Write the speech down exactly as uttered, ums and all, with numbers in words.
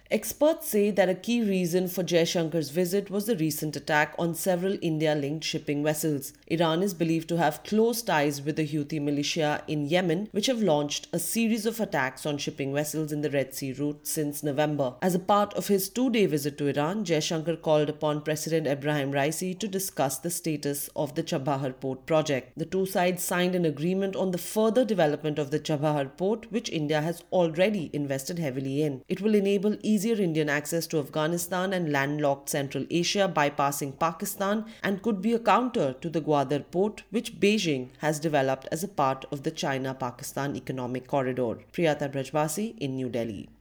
Experts say that a key reason for Jaishankar's visit was the recent attack on several India-linked shipping vessels. Iran is believed to have close ties with the Houthi militia in Yemen, which have launched a series of attacks on shipping vessels in the Red Sea route since November. As a part of his two-day visit to Iran, Jaishankar called upon President Ebrahim Raisi to discuss the status of the Chabahar port project. The two sides signed an agreement on the further development of the Chabahar port, which India has already invested heavily in. It will enable easier Indian access to Afghanistan and landlocked Central Asia bypassing Pakistan and could be a counter to the Gwadar port, which Beijing has developed as a part of the China-Pakistan economic corridor. Priyata Brajbasi in New Delhi.